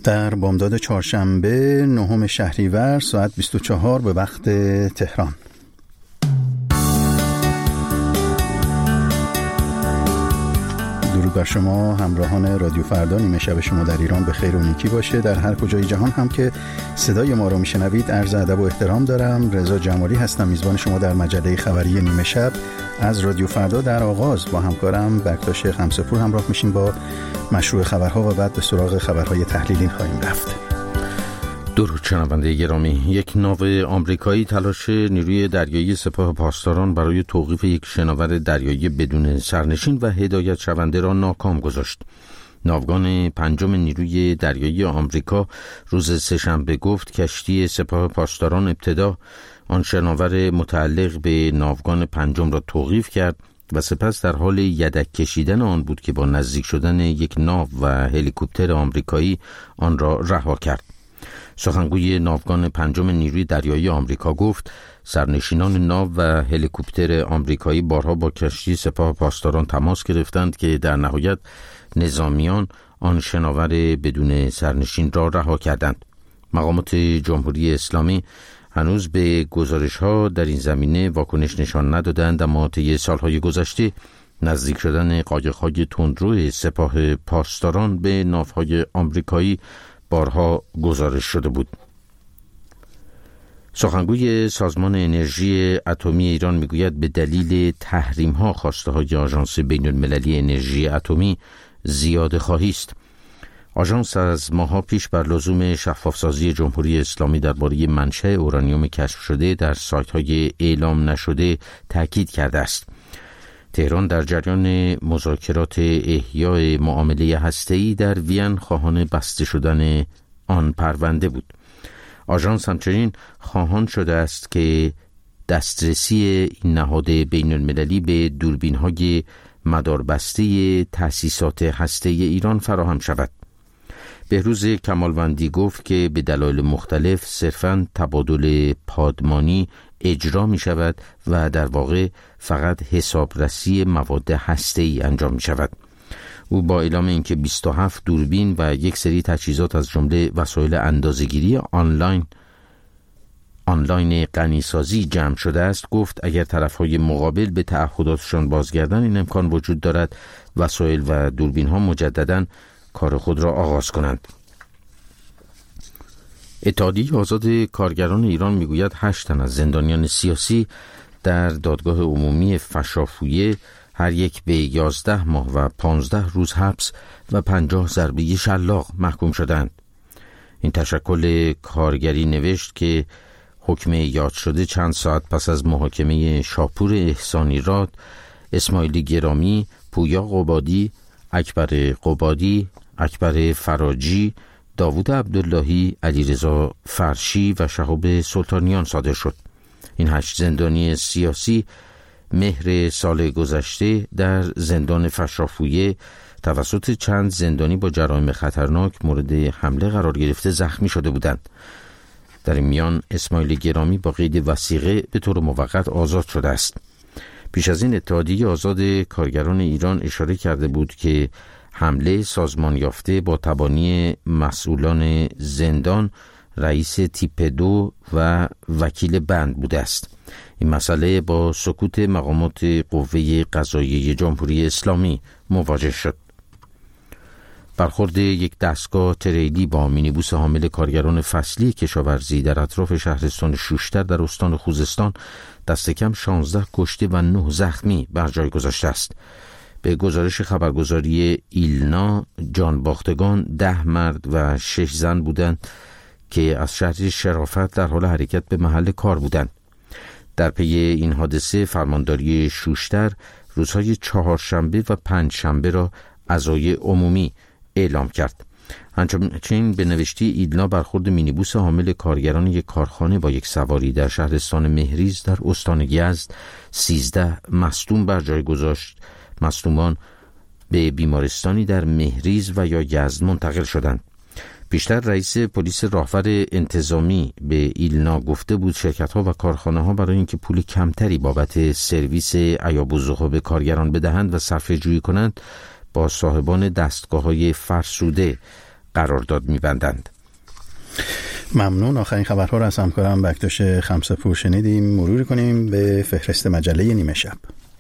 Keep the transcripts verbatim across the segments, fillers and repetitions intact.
در بامداد چهارشنبه نهم شهریور ساعت بیست و چهار به وقت تهران. درود بر شما همراهان رادیو فردا. نیمه شب شما در ایران به خیر و نیکی باشه. در هر کجای جهان هم که صدای ما رو میشنوید عرض ادب و احترام دارم. رضا جمالی هستم، میزبان شما در مجله خبری نیمه شب از رادیو فردا. در آغاز با همکارم بکتاش خمسه‌پور همراه میشیم با مشروع خبرها و بعد به سراغ خبرهای تحلیلی خواهیم رفت. درود شنونده گرامی. یک ناو آمریکایی تلاش نیروی دریایی سپاه پاسداران برای توقیف یک شناور دریایی بدون سرنشین و هدایت شونده را ناکام گذاشت. ناوگان پنجم نیروی دریایی آمریکا روز سه‌شنبه گفت کشتی سپاه پاسداران ابتدا آن شناور متعلق به ناوگان پنجم را توقیف کرد و سپس در حال یدک کشیدن آن بود که با نزدیک شدن یک ناو و هلیکوپتر آمریکایی آن را رها کرد. سخنگوی ناوگان پنجم نیروی دریایی آمریکا گفت سرنشینان ناو و هلیکوپتر آمریکایی بارها با کشتی سپاه پاسداران تماس گرفتند که در نهایت نظامیان آن شناور بدون سرنشین را رها کردند. مقامات جمهوری اسلامی هنوز به گزارش‌ها در این زمینه واکنش نشان ندادند، اما طی سال‌های گذشته نزدیک شدن قایق‌های تندرو سپاه پاسداران به ناوهای آمریکایی بارها گزارش شده بود. سخنگوی سازمان انرژی اتمی ایران میگوید به دلیل تحریم‌ها خواسته‌های آژانس بین‌المللی انرژی اتمی زیاده خواهی است. آژانس از ماه‌ها پیش بر لزوم شفاف‌سازی جمهوری اسلامی درباره منشأ اورانیوم کشف شده در سایت‌های اعلام نشده تاکید کرده است. تهران در جریان مذاکرات احیای معامله هسته‌ای در وین خواهان بسته شدن آن پرونده بود. آژانس همچنین خواهان شده است که دسترسی این نهاد بین‌المللی به دوربین‌های مداربسته تأسیسات هسته‌ای ایران فراهم شود. بهروز کمالوندی گفت که به دلایل مختلف صرفاً تبادل پادمانی اجرا می شود و در واقع فقط حسابرسی مواد هسته‌ای انجام می شود. او با اعلام اینکه بیست و هفت دوربین و یک سری تجهیزات از جمله وسایل اندازه‌گیری آنلاین آنلاین غنیسازی جمع شده است گفت اگر طرف‌های مقابل به تعهداتشان بازگردند این امکان وجود دارد وسایل و دوربین‌ها مجدداً کار خود را آغاز کنند. اتحادیه آزاد کارگران ایران میگوید هشت تن از زندانیان سیاسی در دادگاه عمومی فشافویه هر یک به یازده ماه و پانزده روز حبس و پنجاه ضربه شلاق محکوم شدند. این تشکل کارگری نوشت که حکم یاد شده چند ساعت پس از محاکمه شاپور احسانی راد، اسماعیل گرامی، پویا قبادی، اکبر قبادی، اکبر فراجی، داوود عبداللهی، علیرضا فرشی و شهاب سلطانیان صادر شد. این هشت زندانی سیاسی مهر سال گذشته در زندان فشافویه توسط چند زندانی با جرایم خطرناک مورد حمله قرار گرفته زخمی شده بودند. در این میان اسماعیل گرامی با قید وثیقه به طور موقت آزاد شده است. پیش از این اتحادیه آزاد کارگران ایران اشاره کرده بود که حمله سازمان یافته با تبانی مسئولان زندان، رئیس تیپ دو و وکیل بند بوده است. این مسئله با سکوت مقامات قوه قضاییه جمهوری اسلامی مواجه شد. برخورد یک دستگاه تریلی با مینیبوس حامل کارگران فصلی کشاورزی در اطراف شهرستان شوشتر در استان خوزستان دست کم شانزده کشته و نه زخمی بر جای گذاشته است. به گزارش خبرگزاری ایلنا جانباختگان ده مرد و شش زن بودند که از شهر شرافت در حال حرکت به محل کار بودند. در پی این حادثه فرمانداری شوشتر روزهای چهارشنبه و پنجشنبه را عزای عمومی اعلام کرد. همچنین به نوشته ایلنا برخورد مینیبوس حامل کارگران یک کارخانه با یک سواری در شهرستان مهریز در استان یزد سیزده مصدوم بر جای گذاشت. مصدومان به بیمارستانی در مهریز و یا یزد منتقل شدند. پیشتر رئیس پلیس راهور انتظامی به ایلنا گفته بود شرکت‌ها و کارخانه‌ها برای اینکه پول کمتری بابت سرویس عیاب الذوق به کارگران بدهند و صرفه جویی کنند با صاحبان دستگاه‌های فرسوده قرارداد می‌بندند. ممنون. آخرین خبرها را از همکارم بکتاش خمسه‌پور شنیدیم. مرور کنیم به فهرست مجله نیمه شب.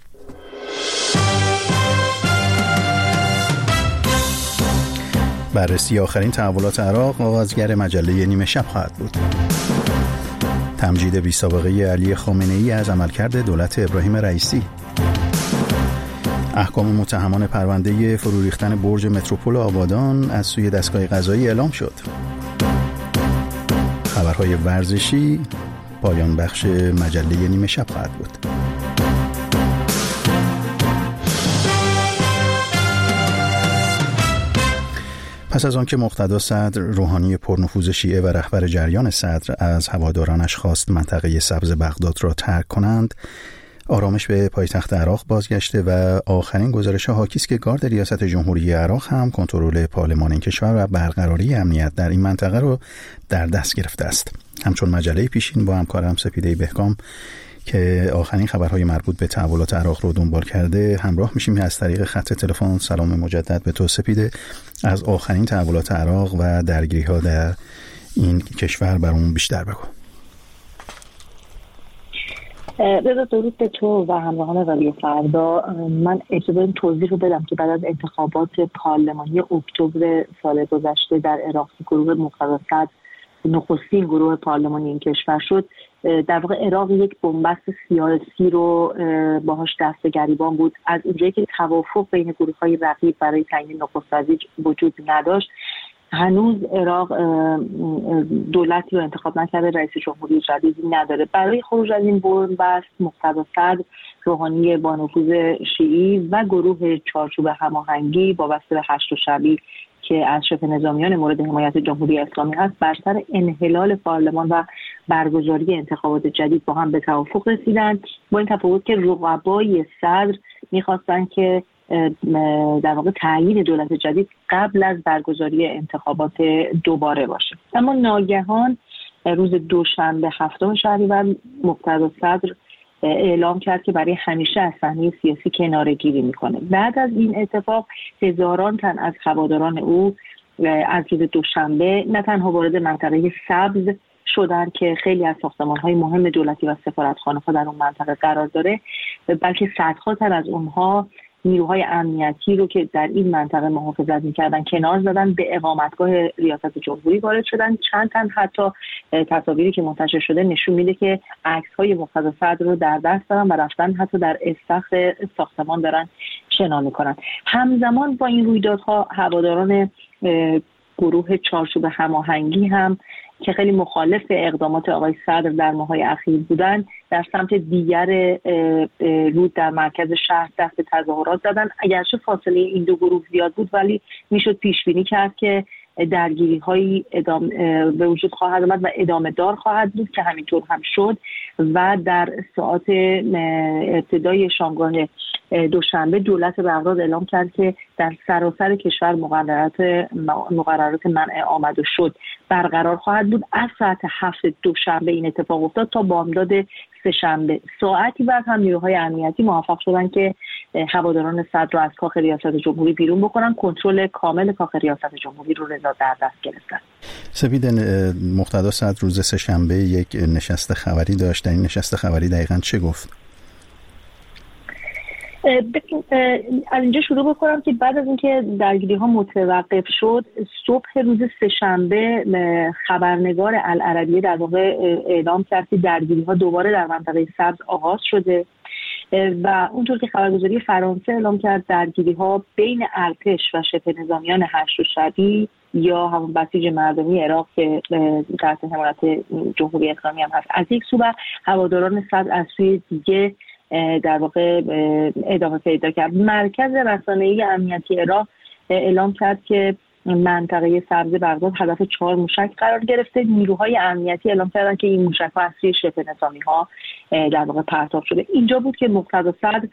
بررسی آخرین تحولات عراق آغازگر مجله نیمه شب خواهد بود. تمجید بی سابقه علی خامنه‌ای از عملکرد دولت ابراهیم رئیسی. احکام متهمان پرونده فرو ریختن برج متروپول آبادان از سوی دستگاه قضایی اعلام شد. خبرهای ورزشی پایان بخش مجله نیمه شب خواهد بود. پس از آنکه مقتدا صدر روحانی پرنفوذ شیعه و رهبر جریان صدر از هوادارانش خواست منطقه سبز بغداد را ترک کنند، آرامش به پایتخت عراق بازگشته و آخرین گزارش حاکی است که گارد ریاست جمهوری عراق هم کنترل پارلمان این کشور و برقراری امنیت در این منطقه را در دست گرفته است. همچون مجله پیشین با همکارم سپیده بهکام که آخرین خبرهای مربوط به تحولات عراق رو دنبال کرده همراه میشیم. از طریق خط تلفن سلام مجدد به تو سپیده، از آخرین تحولات عراق و درگیری‌ها در این کشور برامون بیشتر بگو. رضا درود به تو و همراهان رادیو فردا. من اجازه این توضیح رو بدم که بعد از انتخابات پارلمانی اکتبر سال گذشته در عراق گروه مقتدا صدر نخستین گروه پارلمانی این کشور شد، در واقع عراق یک بنبست سیاسی رو باهاش دست گریبان بود. از اونجایی که توافق بین گروه‌های رقیب برای تعیین نخست وزیر وجود نداشت، هنوز عراق دولتی رو انتخاب نکرده، رئیس جمهوری جدیدی نداره. برای خروج از این بنبست مقتدا صدر روحانی با نفوذ شیعی و گروه چارچوب هماهنگی وابسته به هشت شبی که از شبه نظامیان مورد حمایت جمهوری اسلامی هست بر سر انحلال پارلمان و برگزاری انتخابات جدید با هم به توافق رسیدند، با این تفاوت که رقبای صدر می‌خواستند که در واقع تعیین دولت جدید قبل از برگزاری انتخابات دوباره باشه. اما ناگهان روز دوشنبه هفتم شهریور مقتدا صدر اعلام کرد که برای همیشه از صحنه سیاسی کناره‌گیری میکنه. بعد از این اتفاق هزاران تن از هواداران او از روز دوشنبه نه تنها وارد منطقه سبز شدن که خیلی از ساختمان‌های مهم دولتی و سفارتخانه‌ها در اون منطقه قرار داره، بلکه صدها تن از اونها نیروهای امنیتی رو که در این منطقه محافظت می‌کردن کنار زدن، به اقامتگاه ریاست جمهوری وارد شدن. چند تن حتی تصاویری که منتشر شده نشون میده که عکس‌های مقتدا صدر رو در دست دارن و رفتن حتی در استخر ساختمان دارن شنا می‌کنن. همزمان با این رویدادها هواداران گروه چارچوب هماهنگی هم که خیلی مخالف اقدامات آقای صدر در ماه‌های اخیر بودن، در سمت دیگر رود در مرکز شهر دست به تظاهرات زدن. اگرچه فاصله این دو گروه زیاد بود، ولی میشد پیش بینی کرد که درگیری‌هایی ادامه به وجود خواهد آمد و ادامه دار خواهد بود که همینطور هم شد و در ساعات ابتدای شامگاه دوشنبه دولت بغداد اعلام کرد که در سراسر کشور مقررات مقررات منع آمد و شد برقرار خواهد بود. از ساعت هفت دوشنبه این اتفاق افتاد تا بامداد سه‌شنبه. ساعتی بعد هم نیروهای امنیتی موفق شدن که هواداران صدر رو از کاخ ریاست جمهوری بیرون بکنن. کنترل کامل کاخ ریاست جمهوری رو رضا در دست گرفتن. سپید، مقتدا صدر روز سه‌شنبه یک نشست خبری داشت. در این نشست خبری دقیقاً چه گفت؟ از اینجا شروع بکنم که بعد از اینکه درگیری ها متوقف شد، صبح روز سه‌شنبه خبرنگار العربیه در واقع اعلام کرد که درگیری ها دوباره در منطقه سبز آغاز شده و اونطور که خبرگزاری فرانسه اعلام کرد درگیری ها بین ارتش و شبه نظامیان هشت شبی یا همون بسیج مردمی عراق که تحت حمایت جمهوری اسلامی هم هست از یک سو و هواداران صدر از سوی دیگه در واقع ادامه پیدا کرد. مرکز رسانه‌ای امنیتی عراق اعلام کرد که منطقه سبز بغداد هدف چهار موشک قرار گرفته. نیروهای امنیتی اعلام کردن که این موشک‌ها از سوی شبه نظامی‌ها در واقع پرتاب شده. اینجا بود که مقتدا صدر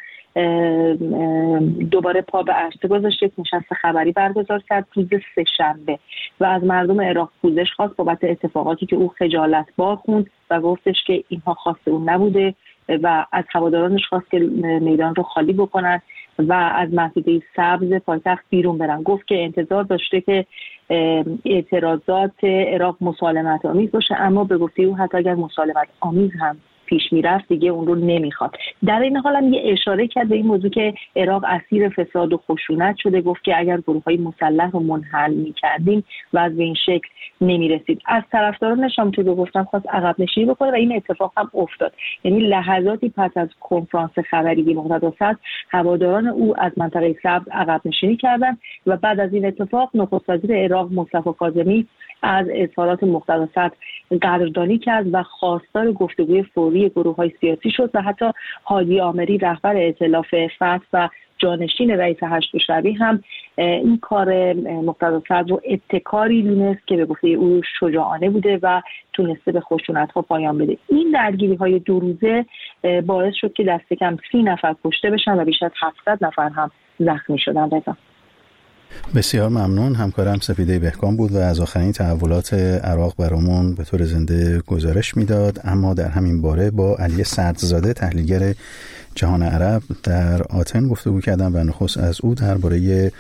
دوباره پا به عرصه گذاشت، یک نشست خبری برگزار کرد روز سه‌شنبه و از مردم عراق پوزش خواست بابت اتفاقاتی که او خجالت بار خوند و گفتش که اینها خواست اون نبوده و از هوادارانش خواست که میدان رو خالی بکنن و از مسجد سبز پایتخت بیرون برن. گفت که انتظار داشته که اعتراضات عراق مسالمت آمیز باشه، اما به گفته او حتی اگر مسالمت آمیز هم پیش میرفت دیگه اون رو نمیخواد. در این حال هم یه اشاره کرد به این موضوع که عراق اسیر فساد و خشونت شده. گفت که اگر گروه‌های مسلح رو منحل می‌کردیم و از این شکل نمی‌رسید. از طرفدارانش هم تو گفتم خواست عقب نشینی بکنه و این اتفاق هم افتاد. یعنی لحظاتی پس از کنفرانس خبری مقتدا صدر هواداران او از منطقه سبز عقب نشینی کردند و بعد از این اتفاق نخست وزیر عراق مصطفی کاظمی از اظهارات مقتدا صدر قدردانی کرد و خواستار گفتگوی فوری گروه‌های سیاسی شد و حتی هادی عامری رهبر ائتلاف فتح و جانشین رئیس هشت شعبی هم این کار مقتدا صدر رو ابتکاری دونست که به گفته او شجاعانه بوده و تونسته به خشونت‌ها پایان بده. این درگیری‌های دو روزه باعث شد که دست کم سی نفر کشته بشن و بیش از هفتصد نفر هم زخمی شدن. رضا بسیار ممنون. همکارم سپیده بهکام بود و از آخرین تحولات عراق برامون به طور زنده گزارش میداد. اما در همین باره با علی سردزاده تحلیلگر جهان عرب در آتن گفتگو کردم و نخست از او درباره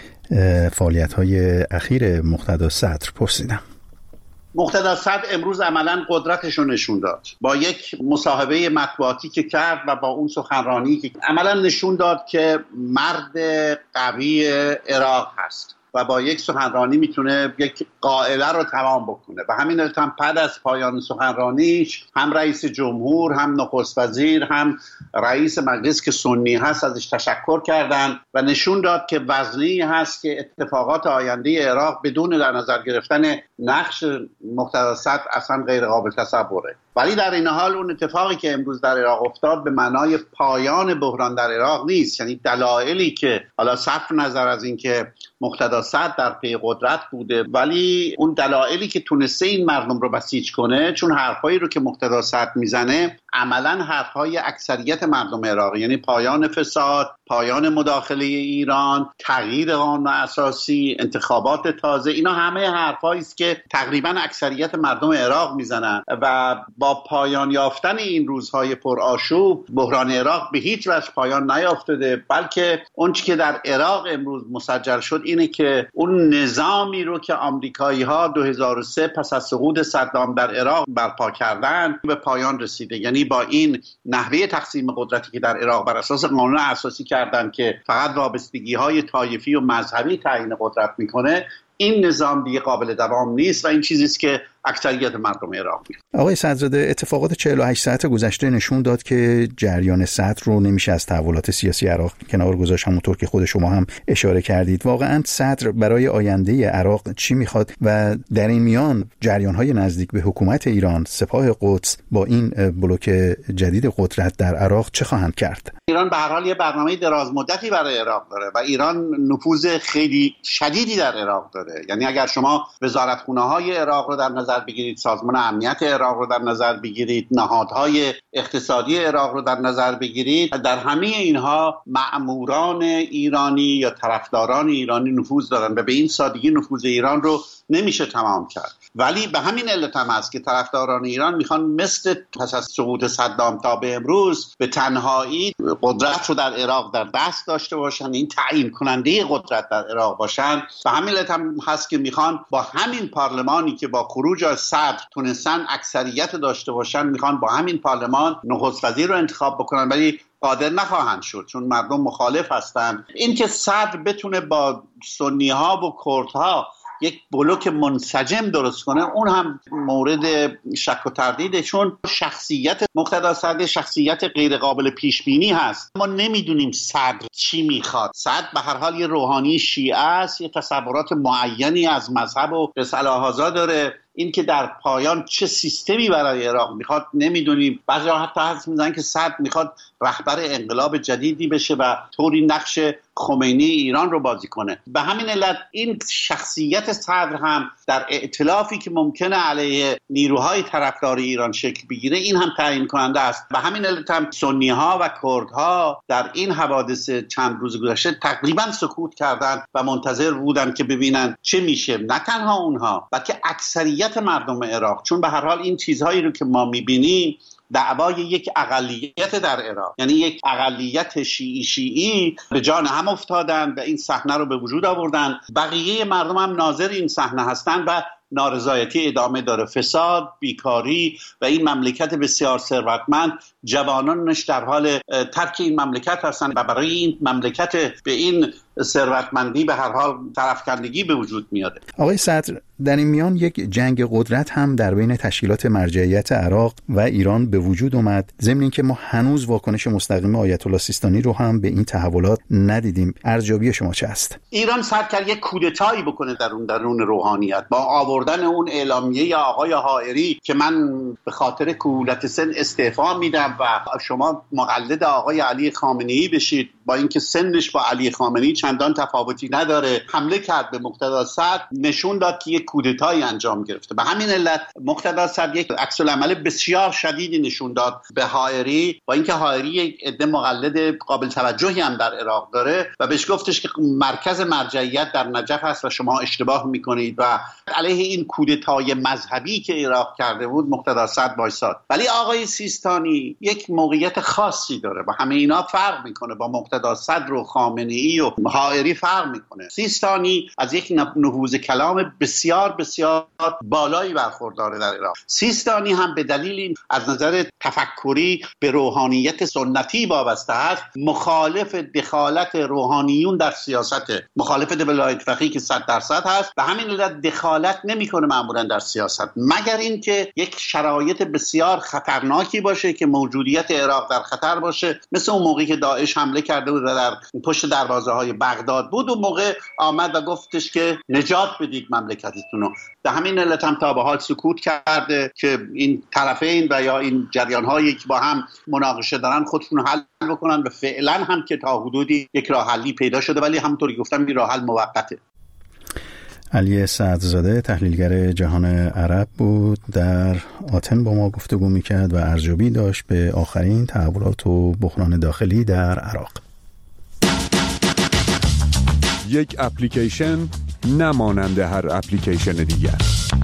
فعالیت‌های اخیر مقتدا صدر پرسیدم. مقتدا صدر امروز عملاً قدرتش رو نشون داد با یک مصاحبه مطبوعاتی که کرد و با اون سخنرانی که عملاً نشون داد که مرد قوی عراق هست و با یک سخنرانی میتونه یک قائله رو تمام بکنه و همین البته هم بعد از پایان سخنرانیش هم رئیس جمهور هم نخست وزیر هم رئیس مجلس که سنی هست ازش تشکر کردن و نشون داد که وزنی هست که اتفاقات آینده عراق بدون در نظر گرفتن نقش مقتدا صدر اصلا غیر قابل تصوره. ولی در این حال اون اتفاقی که امروز در عراق افتاد به معنای پایان بحران در عراق نیست. یعنی دلایلی که حالا صرف نظر از این که مقتدا صدر در پی قدرت بوده، ولی اون دلایلی که تونسته این مردم رو بسیج کنه، چون حرفایی رو که مقتدا صدر میزنه عملاً حرفهای اکثریت مردم عراق، یعنی پایان فساد، پایان مداخله ایران، تغییر قانون اساسی، انتخابات تازه، اینا همه حرفایی است که تقریباً اکثریت مردم عراق میزنن و با پایان یافتن این روزهای پرآشوب بحران عراق به هیچ وجه پایان نیافتاده، بلکه اون چیزی که در عراق امروز مسجل شد اینه که اون نظامی رو که آمریکایی‌ها دو هزار و سه پس از سقوط صدام در عراق برپا کردن به پایان رسیده. یعنی با این نحوه تقسیم قدرتی که در عراق بر اساس قانون اساسی کردن که فقط وابستگی‌های طایفی و مذهبی تعیین قدرت میکنه، این نظام دیگه قابل دوام نیست و این چیزی است که اکثریت مردم عراق می‌خواد. آقای سردزاده، اتفاقات چهل و هشت ساعت گذشته نشون داد که جریان صدر رو نمیشه از تحولات سیاسی عراق کنار گذاشت، همونطور که خود شما هم اشاره کردید. واقعاً صدر برای آینده عراق چی میخواد و در این میان جریان‌های نزدیک به حکومت ایران، سپاه قدس با این بلوک جدید قدرت در عراق چه خواهند کرد؟ ایران به هر حال یه برنامه دراز مدتی برای عراق داره و ایران نفوذ خیلی شدیدی در عراق داره. یعنی اگر شما وزارتخونه‌های عراق رو در نظر بگیرید، سازمان امنیت عراق رو در نظر بگیرید، نهادهای اقتصادی عراق رو در نظر بگیرید، در همه اینها مأموران ایرانی یا طرفداران ایرانی نفوذ دارن و به این سادگی نفوذ ایران رو نمیشه تمام کرد. ولی به همین علت هم هست که طرفداران ایران میخوان مثل پس از سقوط صدام تا به امروز به تنهایی قدرت رو در عراق در دست داشته باشن، این تعیین کننده قدرت در عراق باشن. به همین علت هم هست که میخوان با همین پارلمانی که با خروج از صدر تونستن اکثریت داشته باشن، میخوان با همین پارلمان نخست وزیر رو انتخاب بکنن، ولی قادر نخواهند شد چون مردم مخالف هستن. این که صدر بتونه با سنی ها و کرد ها یک بلوک منسجم درست کنه، اون هم مورد شک و تردیده، چون شخصیت مقتدا صدر شخصیت غیر قابل پیش بینی هست. ما نمیدونیم صدر چی میخواد. صدر به هر حال یه روحانی شیعه است، یه تصورات معینی از مذهب و رساله هازا داره. این که در پایان چه سیستمی برای عراق میخواد نمیدونیم. بعضیا حتی حدس میزنن که صدر میخواد رهبر انقلاب جدیدی بشه و طوری نقش خمینی ایران رو بازی کنه. به همین علت این شخصیت صدر هم در ائتلافی که ممکنه علیه نیروهای طرفدار ایران شکل بگیره، این هم تعیین کننده است. به همین علت هم سنی ها و کرد ها در این حوادث چند روز گذشته تقریبا سکوت کردن و منتظر بودن که ببینن چه میشه. نه تنها اونها بلکه اکثریت مردم عراق، چون به هر حال این چیزهایی رو که ما میبینیم دعوای یک اقلیت در عراق، یعنی یک اقلیت شیعی شیعی به جان هم افتادن و این صحنه رو به وجود آوردن. بقیه مردم هم ناظر این صحنه هستن و نارضایتی ادامه داره. فساد، بیکاری و این مملکت بسیار ثروتمند، جوانانش در حال ترک این مملکت هستند و برای این مملکت به این ثروتمندی به هر حال طرفکندگی به وجود میاد. آقای صدر، در این میان یک جنگ قدرت هم در بین تشکیلات مرجعیت عراق و ایران به وجود اومد، ضمن اینکه ما هنوز واکنش مستقیم آیت الله سیستانی رو هم به این تحولات ندیدیم. ارزیابی شما چه است؟ ایران سعی کرد یک کودتایی بکنه در اون درون روحانیت با آوردن اون اعلامیه آقای حائری که من به خاطر کهولت سن استعفا میدم و شما مقلد آقای علی خامنه‌ای بشید، با اینکه سنش با علی خامنه‌ای چندان تفاوتی نداره، حمله کرد به مقتدی صدر، نشون داد که یک کودتایی انجام گرفته. به همین علت مقتدی صدر یک عکس العمل بسیار شدیدی نشون داد به حائری، با اینکه حائری یک عده مقلد قابل توجهی هم در عراق داره و بهش گفتش که مرکز مرجعیت در نجف هست و شما اشتباه میکنید و علیه این کودتای مذهبی که عراق کرده بود مقتدی صدر وایساد. ولی آقای سیستانی یک موقعیت خاصی داره و همه اینا فرق میکنه، با مقتدی صدر و خامنه‌ای و حائری فرق میکنه. سیستانی از یک نفوذ کلام بسیار بسیار بالایی برخورداره در عراق. سیستانی هم به دلیل از نظر تفکری به روحانیت سنتی وابسته است، مخالف دخالت روحانیون در سیاست، مخالف ولایت فقیه که صد درصد هست و همین علت دخالت نمیکنه معمولا در سیاست، مگر اینکه یک شرایط بسیار خطرناکی باشه که موجودیت عراق در خطر باشه، مثل اون موقعی که داعش حمله کرده بود و در پشت دروازه های بغداد بود. اون موقع آمد و گفتش که نجات بدید مملکتتون رو. به همین علت هم تا به حال سکوت کرده که این طرفین و یا این جریان هایی که با هم مناقشه دارن خودشون حل بکنن و فعلا هم که تا حدودی یک راه حلی پیدا شده، ولی همونطوری گفتم این راه حل موقته. علی سعدزاده تحلیلگر جهان عرب بود، در آتن با ما گفتگو میکرد و ارزیابی داشت به آخرین تحولات و بحران داخلی در عراق. یک اپلیکیشن نمانند هر اپلیکیشن دیگر.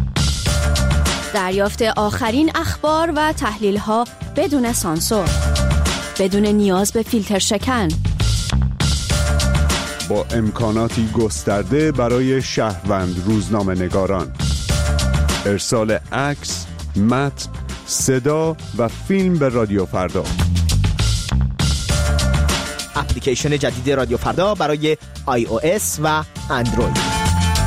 دریافت آخرین اخبار و تحلیل‌ها بدون سانسور، بدون نیاز به فیلتر شکن، با امکاناتی گسترده برای شهروند روزنامه نگاران، ارسال عکس، متن، صدا و فیلم به رادیو فردا. اپلیکیشن جدید رادیو فردا برای آی او اس و اندروید.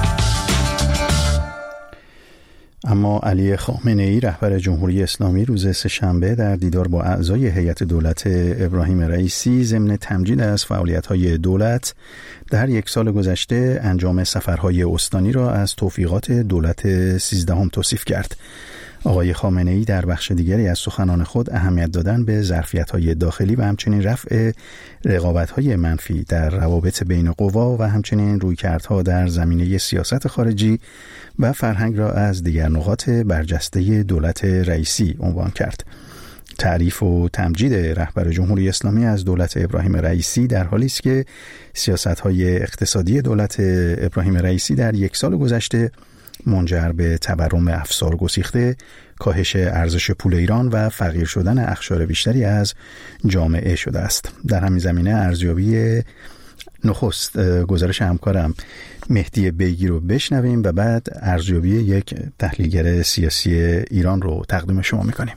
اما علی خامنه‌ای رهبر جمهوری اسلامی روز سه‌شنبه در دیدار با اعضای هیئت دولت ابراهیم رئیسی ضمن تمجید از فعالیت‌های دولت در یک سال گذشته انجام سفرهای استانی را از توفیقات دولت سیزدهم توصیف کرد. آقای خامنه‌ای در بخش دیگری از سخنان خود اهمیت دادن به ظرفیت‌های داخلی و همچنین رفع رقابت‌های منفی در روابط بین قوا و همچنین رویکردها در زمینه سیاست خارجی و فرهنگ را از دیگر نقاط برجسته دولت رئیسی عنوان کرد. تعریف و تمجید رهبر جمهوری اسلامی از دولت ابراهیم رئیسی در حالی است که سیاست‌های اقتصادی دولت ابراهیم رئیسی در یک سال گذشته منجر به تورم افزار گسیخته، کاهش ارزش پول ایران و فقیر شدن اقشار بیشتری از جامعه شده است. در همین زمینه ارزیابی نخست گزارش همکارم مهدی بیگی رو بشنویم و بعد ارزیابی یک تحلیلگر سیاسی ایران رو تقدیم شما میکنیم.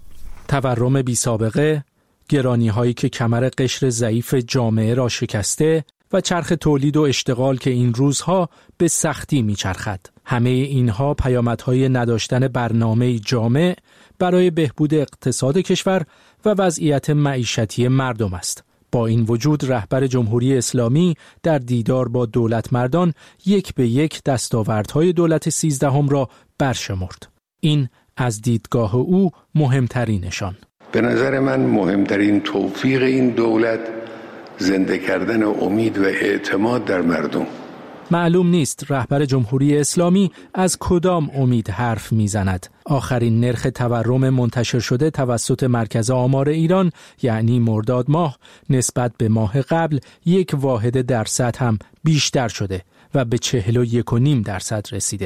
تورم بی سابقه، گرانی هایی که کمر قشر ضعیف جامعه را شکسته و چرخ تولید و اشتغال که این روزها به سختی میچرخد. همه اینها پیامدهای نداشتن برنامه جامع برای بهبود اقتصاد کشور و وضعیت معیشتی مردم است. با این وجود رهبر جمهوری اسلامی در دیدار با دولت مردان یک به یک دستاوردهای دولت سیزدهم را برشمرد. این از دیدگاه او مهمترینشان. به نظر من مهمترین توفیق این دولت زنده کردن امید و اعتماد در مردم. معلوم نیست رهبر جمهوری اسلامی از کدام امید حرف میزند. آخرین نرخ تورم منتشر شده توسط مرکز آمار ایران یعنی مرداد ماه نسبت به ماه قبل یک واحد درصد هم بیشتر شده و به چهل و یک و نیم درصد رسیده.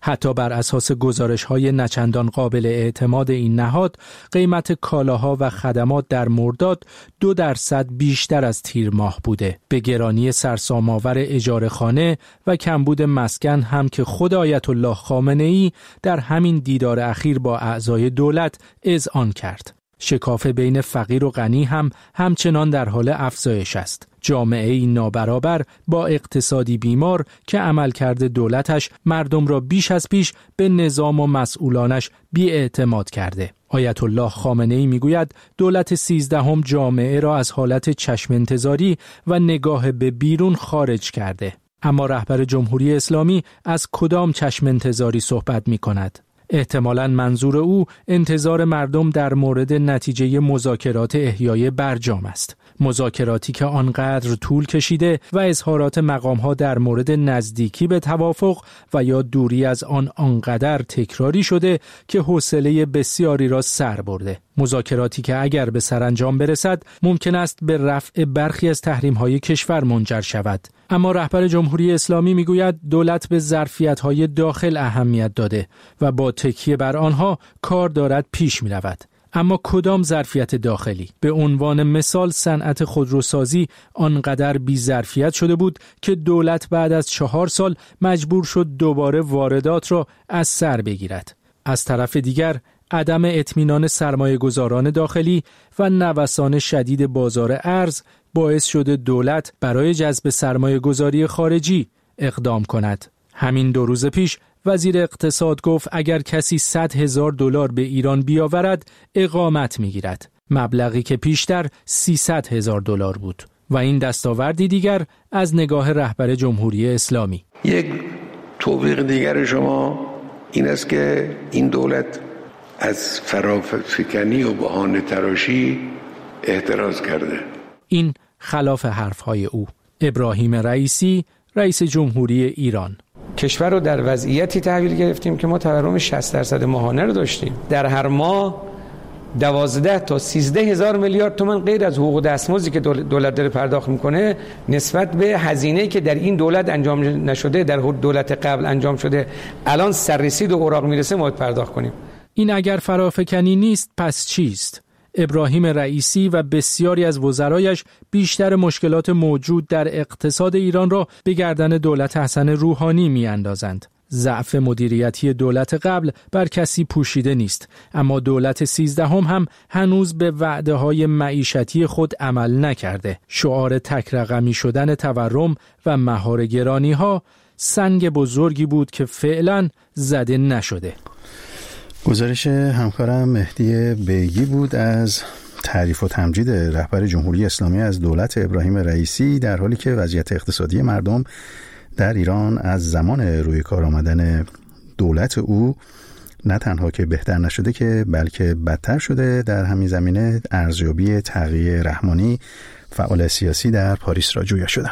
حتی بر اساس گزارش‌های نچندان قابل اعتماد این نهاد، قیمت کالاها و خدمات در مرداد دو درصد بیشتر از تیر ماه بوده. به گرانی سرسام‌آور اجاره خانه و کمبود مسکن هم که خود آیت الله خامنه‌ای در همین دیدار اخیر با اعضای دولت اذعان کرد. شکاف بین فقیر و غنی هم همچنان در حال افزایش است. جامعه نابرابر با اقتصادی بیمار که عملکرد دولتش مردم را بیش از پیش به نظام و مسئولانش بی‌اعتماد کرده. آیت الله خامنه‌ای میگوید دولت سیزدهم جامعه را از حالت چشم انتظاری و نگاه به بیرون خارج کرده. اما رهبر جمهوری اسلامی از کدام چشم انتظاری صحبت می کند؟ احتمالاً منظور او انتظار مردم در مورد نتیجه مذاکرات احیای برجام است. مذاکراتی که آنقدر طول کشیده و اظهارات مقام‌ها در مورد نزدیکی به توافق و یا دوری از آن آنقدر تکراری شده که حوصله بسیاری را سر برده. مذاکراتی که اگر به سرانجام برسد ممکن است به رفع برخی از تحریم‌های کشور منجر شود. اما رهبر جمهوری اسلامی میگوید دولت به ظرفیت‌های داخل اهمیت داده و با تکیه بر آنها کار دارد پیش می‌رود. اما کدام ظرفیت داخلی؟ به عنوان مثال صنعت خودروسازی آنقدر بی ظرفیت شده بود که دولت بعد از چهار سال مجبور شد دوباره واردات را از سر بگیرد. از طرف دیگر عدم اطمینان سرمایه گذاران داخلی و نوسان شدید بازار ارز باعث شده دولت برای جذب سرمایه گذاری خارجی اقدام کند. همین دو روز پیش وزیر اقتصاد گفت اگر کسی صد هزار دلار به ایران بیاورد اقامت میگیرد. مبلغی که پیشتر سیصد هزار دلار بود. و این دستاوردی دیگر از نگاه رهبر جمهوری اسلامی. یک توفیق دیگر شما این است که این دولت از فرافکنی و بهانه تراشی احتراز کرده. این خلاف حرفهای او. ابراهیم رئیسی، رئیس جمهوری ایران: کشور رو در وضعیتی تحویل گرفتیم که ما تورم شصت درصد ماهانه رو داشتیم. در هر ماه دوازده تا سیزده هزار میلیارد تومان غیر از حقوق دستمزدی که دولت داره پرداخت میکنه نسبت به هزینه‌ای که در این دولت انجام نشده در دولت قبل انجام شده الان سررسید و اوراق میرسه ما پرداخت کنیم. این اگر فرافکنی نیست پس چیست؟ ابراهیم رئیسی و بسیاری از وزرایش بیشتر مشکلات موجود در اقتصاد ایران را به گردن دولت حسن روحانی می اندازند. ضعف مدیریتی دولت قبل بر کسی پوشیده نیست، اما دولت سیزدهم هم هنوز به وعده های معیشتی خود عمل نکرده. شعار تک رقمی شدن تورم و مهار گرانی ها سنگ بزرگی بود که فعلا زده نشده. گزارش همکارم مهدی بیگی بود از تعریف و تمجید رهبر جمهوری اسلامی از دولت ابراهیم رئیسی، در حالی که وضعیت اقتصادی مردم در ایران از زمان روی کار آمدن دولت او نه تنها که بهتر نشده که بلکه بدتر شده. در همین زمینه ارزیابی تقی رحمانی، فعال سیاسی در پاریس را جویا شدم.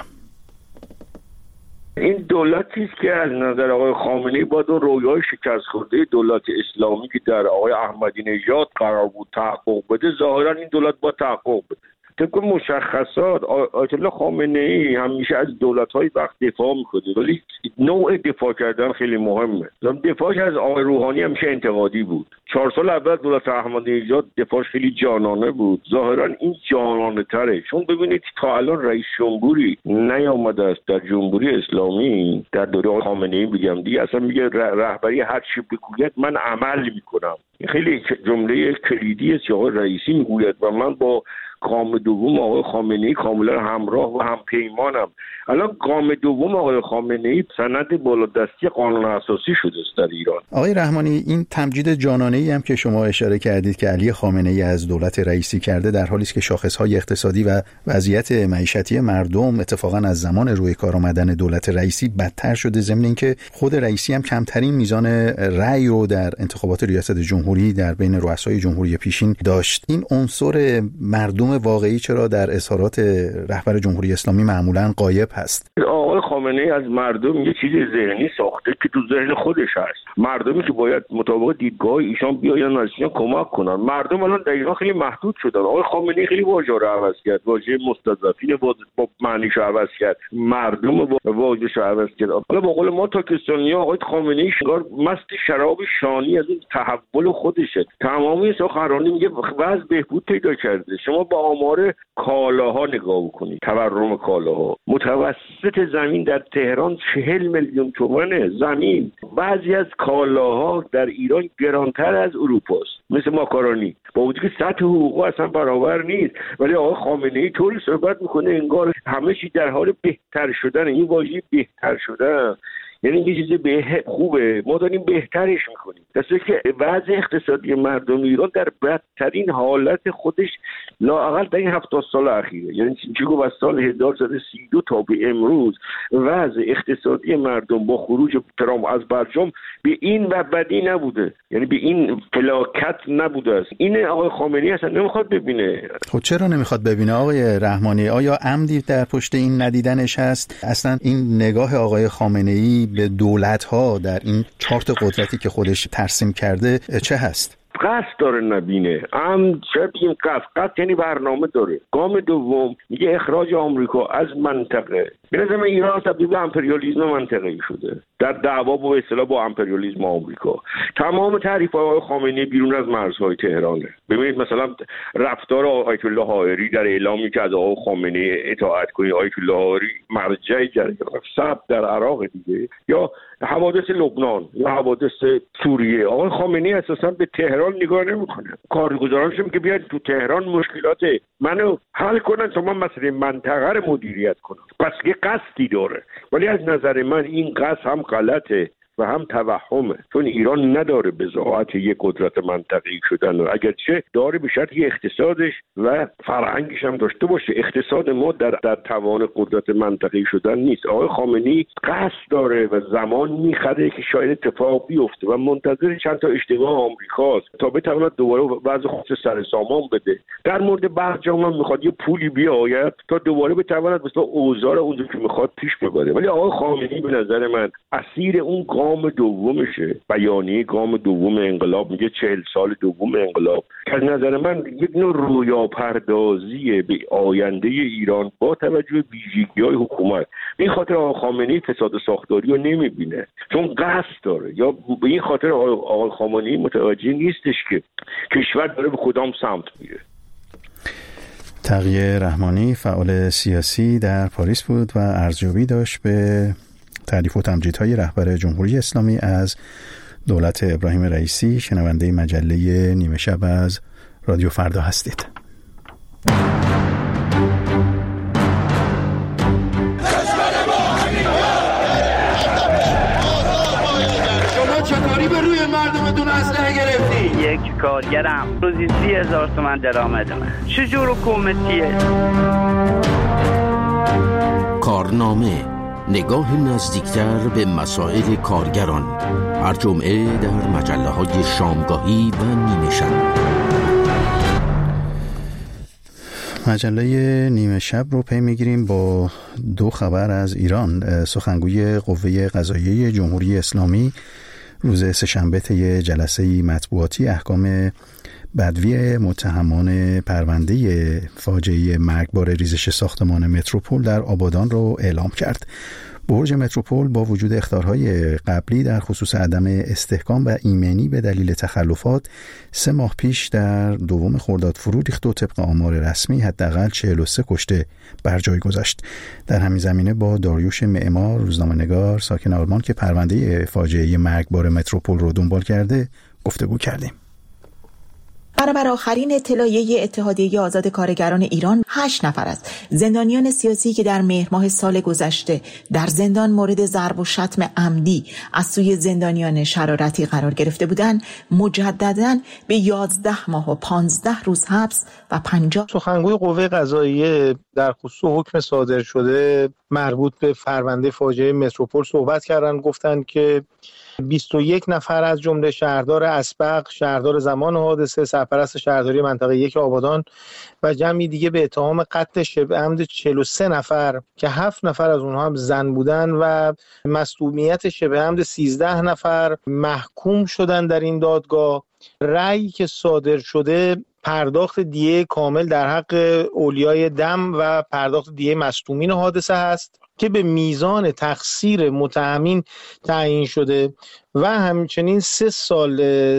این دولتی است که از نظر آقای خامنه‌ای با دو رویای شکست خورده دولت اسلامی که در آقای احمدی نژاد قرار بود تحقق بده، ظاهرا این دولت با تحقق بده. طبق مشخصات آیت الله خامنه‌ای همیشه از دولت‌های وقت دفاع می‌کنه، ولی نوع دفاع کردن خیلی مهمه. دفاعش از آقای روحانی همیشه انتقادی بود. چهار سال اول دولت احمدی نژاد دفاعش خیلی جانانه بود. ظاهرا این جانانه تره، چون ببینید تا الان رئیس جمهوری نیامده است در جمهوری اسلامی در دوره خامنه‌ای بگم دیگه اصلا میگه رهبری هر چی بگوید من عمل میکنم. این خیلی جمله کلیدی است که آقای رئیسی میگوید و من با گام دوم آقای خامنه‌ای کاملا همراه و هم پیمانم. الان گام دوم آقای خامنه‌ای سند بالادستی قانون اساسی شده است در ایران. آقای رحمانی، این تمجید جانانه‌ای هم که شما اشاره کردید که علی خامنه‌ای از دولت رئیسی کرده، در حالی است که شاخص‌های اقتصادی و وضعیت معیشتی مردم اتفاقا از زمان روی کار آمدن دولت رئیسی بدتر شده، ضمن اینکه خود رئیسی هم کمترین میزان رأی رو در انتخابات ریاست جمهوری در بین رؤسای جمهوری پیشین داشت. این عنصر مردم واقعی چرا در اظهارات رهبر جمهوری اسلامی معمولاً غایب هست؟ آقای خامنه‌ای از مردم یه چیز ذهنی ساخته که تو ذهن خودش هست. مردمی که باید مطابق دیدگاه ایشان بیاین از ایشان کمک کنن. مردم الان در ایران خیلی محدود شدن. آقای خامنه‌ای خیلی واژه رو عوض کرد، واژه مستضعفین با معنیش عوض کرد، مردم واژه‌ش رو عوض کرد. حالا با قول ما تاکستانی‌ها آقای خامنه‌ای شگار مست شراب شانی از این تحول خودشه. تمامی سخنرانی میگه وضع بهبود پیدا کرده. شما با آمار کالاها نگاه بکنید، تورم کالاها، متوسط زمین در تهران چهل میلیون تومانه زمین. بعضی از کالاها در ایران گرانتر از اروپا است، مثل ماکارونی، با وجودی که سطح حقوق اصلا برابر نیست. ولی آقای خامنه‌ای طوری صحبت میکنه انگار همه چی در حال بهتر شدن. این واژه بهتر شدن یعنی یه چیز به خوبه، ما داریم بهترش میکنیم، درسته که وضع اقتصادی مردم ایران در بدترین حالت خودش لااقل در این هفتاد سال اخیره، یعنی چی گفت از سال هزار و سیصد و سی و دو تا به امروز وضع اقتصادی مردم با خروج ترامپ از برجام به این و بدی نبوده، یعنی به این فلاکت نبوده است. این آقای خامنه‌ای اصلا نمیخواد ببینه. خب چرا نمیخواد ببینه آقای رحمانی؟ آیا عمدی در پشت این ندیدنش هست؟ اصلا این نگاه آقای خامنه‌ای به دولت‌ها در این چارت قدرتی که خودش ترسیم کرده چه هست؟ قصد داره نبینه. هم چه بگیم قصد قصد یعنی برنامه داره. گام دوم میگه اخراج آمریکا از منطقه. به نظر من ایران تبدیل به امپریالیسم منطقه‌ای شده در دعوا با اصطلاح با امپریالیسم آمریکا. تمام تعریف‌های آقای خامنه‌ای بیرون از مرزهای تهرانه. ببینید مثلا رفتار آیت الله حائری در اعلامی که از آقای خامنه‌ای اطاعت کنید، آیت الله حائری مرجع جریان ثبت در عراق دیگه، یا حوادث لبنان یا حوادث سوریه. آقای خامنه‌ای اساساً به تهران نگاه نمی‌کنه. کارگزارانش میگه بیاید تو تهران مشکلات منو حل کنن تا من مسئله منطقه رو مدیریت کنم. پس یه قصدی داره، ولی از نظر من این قصد هم غلطه و هم توهمه، چون ایران نداره بضاعت یک قدرت منطقه‌ای شدن، و اگرچه داره به شرط اقتصادش و فرهنگش هم داشته باشه. اقتصاد ما در در توان قدرت منطقه‌ای شدن نیست. آقای خامنه‌ای قصد داره و زمان میخره که شاید اتفاق بیفته و منتظر چند تا اشتباه آمریکاست تا بتواند دوباره وضع خودش سر سامان بده. در مورد برجام هم میخواد یه پولی بیاید تا دوباره بتواند مثلا اوضاع اونجا که میخواد پیش ببره. ولی آقای خامنه‌ای به نظر من اسیر اون گام دومشه. بیانیه گام دوم انقلاب میگه چهل سال دوم انقلاب، که از نظر من یک نوع رویا پردازی به آینده ایران با توجه به ویژگی‌های حکومت. به این خاطر آقای خامنه‌ای فساد ساختاری رو نمیبینه، چون قصد داره، یا به این خاطر آقای خامنه‌ای متوجه نیستش که کشور داره به کدام سمت میره. تقی رحمانی فعال سیاسی در پاریس بود و ارزیابی داشت به تعریف و تمجیدهای رهبر جمهوری اسلامی از دولت ابراهیم رئیسی. شنونده مجله نیمه شب از رادیو فردا هستید. شما چطوری به روی مردمتون اسلحه گرفتی؟ یک کارگرم روزی سی هزار تومن درآمد من. چجور حکومتیه؟ کارنامه، نگاه نزدیکتر به مسائل کارگران، هر جمعه در مجله‌های شامگاهی و نیمه شب. مجله نیمه شب رو پی میگیریم با دو خبر از ایران. سخنگوی قوه قضاییه جمهوری اسلامی روز سه‌شنبه طی جلسه مطبوعاتی احکام بدوی متهمان پرونده فاجعه مرگبار ریزش ساختمان متروپول در آبادان رو اعلام کرد. برج متروپول با وجود اخطارهای قبلی در خصوص عدم استحکام و ایمنی به دلیل تخلفات سه ماه پیش در دوم خرداد فرو ریخت و طبق آمار رسمی حداقل چهل و سه کشته بر جای گذاشت. در همین زمینه با داریوش معمار، روزنامه‌نگار ساکن آلمان که پرونده فاجعه مرگبار متروپول رو دنبال کرده گفتگو کردیم. بنابر آخرین اطلاعیه اتحادیه آزاد کارگران ایران، هشت نفر از زندانیان سیاسی که در مهر ماه سال گذشته در زندان مورد ضرب و شتم عمدی از سوی زندانیان شرارتی قرار گرفته بودند، مجدداً به یازده ماه و پانزده روز حبس و پنجاه. سخنگوی قوه قضاییه در خصوص حکم صادر شده مربوط به پرونده فاجعه متروپول صحبت کردن، گفتن که بیست و یک نفر از جمله شهردار اسبق، شهردار زمان حادثه، سرپرست شهرداری منطقه یک آبادان و جمعی دیگه به اتهام قتل شبه عمد چهل و سه نفر که هفت نفر از اونها هم زن بودن و مصدومیت شبه عمد سیزده نفر محکوم شدن در این دادگاه. رأیی که صادر شده پرداخت دیه کامل در حق اولیای دم و پرداخت دیه مصدومین حادثه هست که به میزان تقصیر متهمین تعیین شده و همچنین سه سال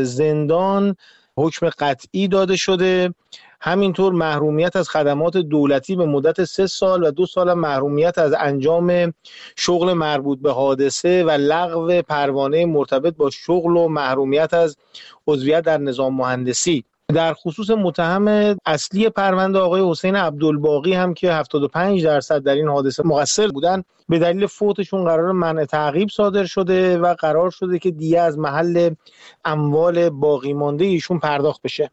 زندان حکم قطعی داده شده. همینطور محرومیت از خدمات دولتی به مدت سه سال و دو سال محرومیت از انجام شغل مربوط به حادثه و لغو پروانه مرتبط با شغل و محرومیت از عضویت در نظام مهندسی. در خصوص متهم اصلی پرونده آقای حسین عبدالباقی هم که هفتاد و پنج درصد در این حادثه مقصر بودن، به دلیل فوتشون قرار منع تعقیب صادر شده و قرار شده که دیه از محل اموال باقی مانده ایشون پرداخت بشه.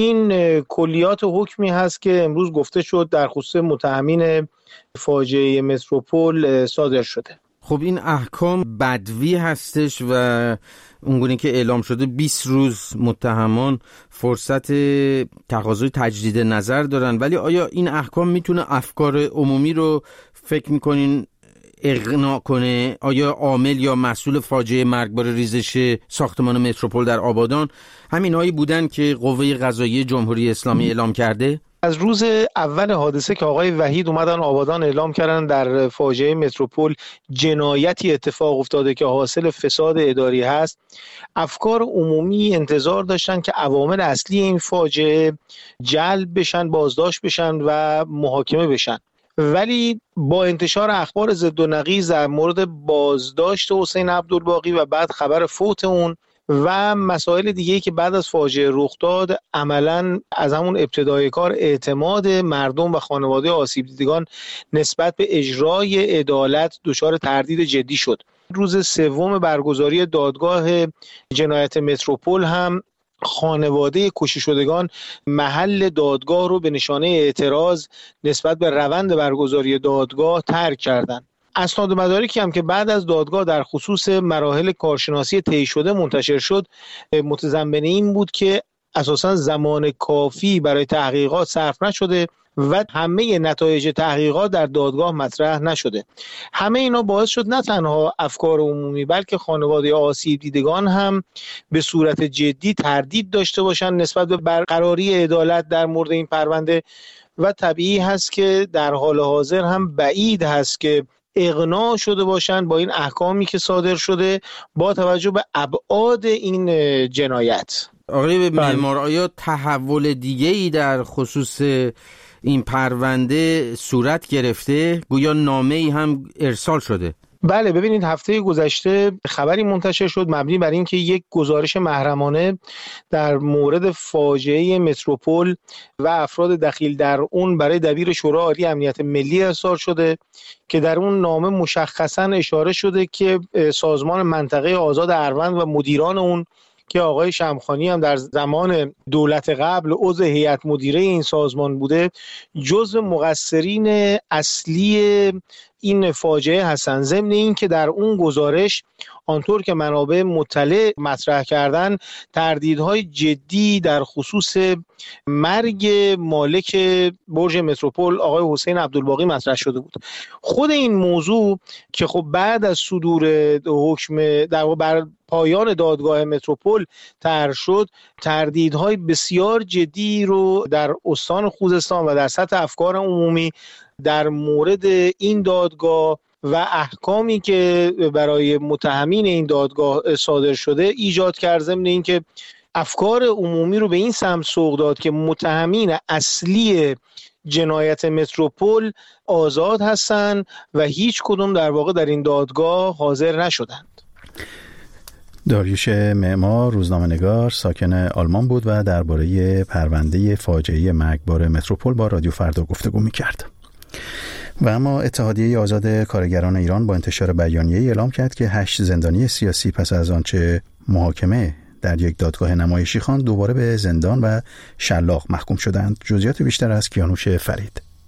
این کلیات حکمی هست که امروز گفته شد در خصوص متهمین فاجعه متروپول صادر شده. خب این احکام بدوی هستش و اونگونه که اعلام شده بیست روز متهمان فرصت تقاضای تجدید نظر دارن، ولی آیا این احکام میتونه افکار عمومی رو فکر میکنین اقناع کنه؟ آیا عامل یا مسئول فاجعه مرگبار ریزش ساختمان متروپول در آبادان همینایی بودن که قوه قضاییه جمهوری اسلامی اعلام کرده؟ از روز اول حادثه که آقای وحید اومدن آبادان اعلام کردن در فاجعه متروپول جنایتی اتفاق افتاده که حاصل فساد اداری هست، افکار عمومی انتظار داشتن که عوامل اصلی این فاجعه جلب بشن، بازداشت بشن و محاکمه بشن. ولی با انتشار اخبار ضد و نقیض در مورد بازداشت حسین عبدالباقی و بعد خبر فوت اون و مسائل دیگه‌ای که بعد از فاجعه رخ داد، عملاً از همون ابتدای کار اعتماد مردم و خانواده آسیب دیدگان نسبت به اجرای عدالت دچار تردید جدی شد. روز سوم برگزاری دادگاه جنایت متروپول هم خانواده کشته شدگان محل دادگاه رو به نشانه اعتراض نسبت به روند برگزاری دادگاه ترک کردند. اسناد و مدارکی هم که بعد از دادگاه در خصوص مراحل کارشناسی طی شده منتشر شد، متضمن این بود که اساساً زمان کافی برای تحقیقات صرف نشده و همه نتایج تحقیقات در دادگاه مطرح نشده. همه اینا باعث شد نه تنها افکار عمومی بلکه خانواده آسیب دیدگان هم به صورت جدی تردید داشته باشند نسبت به برقراری عدالت در مورد این پرونده و طبیعی هست که در حال حاضر هم بعید هست که اقناع شده باشند با این احکامی که صادر شده با توجه به ابعاد این جنایت. آقای معمار، آیا تحول دیگه‌ای در خصوص این پرونده صورت گرفته؟ گویا نامه‌ای هم ارسال شده. بله، ببینید هفته گذشته خبری منتشر شد مبنی بر اینکه یک گزارش محرمانه در مورد فاجعه متروپول و افراد دخیل در اون برای دبیر شورای عالی امنیت ملی ارسال شده که در اون نامه مشخصاً اشاره شده که سازمان منطقه آزاد اروند و مدیران اون که آقای شمخانی هم در زمان دولت قبل عضو هیئت مدیره این سازمان بوده، جزو مقصرین اصلی این فاجعه هستند. ضمن این که در اون گزارش آنطور که منابع مطلع مطرح کردن، تردیدهای جدی در خصوص مرگ مالک برج متروپول آقای حسین عبدالباقی مطرح شده بود. خود این موضوع که خب بعد از صدور حکم در بر پایان دادگاه متروپول طرح شد، تردیدهای بسیار جدی رو در استان خوزستان و در سطح افکار عمومی در مورد این دادگاه و احکامی که برای متهمین این دادگاه صادر شده ایجاد کرد، ضمن اینکه افکار عمومی رو به این سمت سوق داد که متهمین اصلی جنایت متروپول آزاد هستند و هیچ کدوم در واقع در این دادگاه حاضر نشدند. داریوش معمار، روزنامه‌نگار ساکن آلمان بود و درباره پرونده فاجعه مرگبار متروپول با رادیو فردا گفتگو می‌کرد. و اما اتحادیه آزاد کارگران ایران با انتشار بیانیه‌ای اعلام کرد که هشت زندانی سیاسی پس از آنچه محاکمه در یک دادگاه نمایشی خواند دوباره به زندان و شلاق محکوم شدند. جزئیات بیشتر از کیانوش فرید.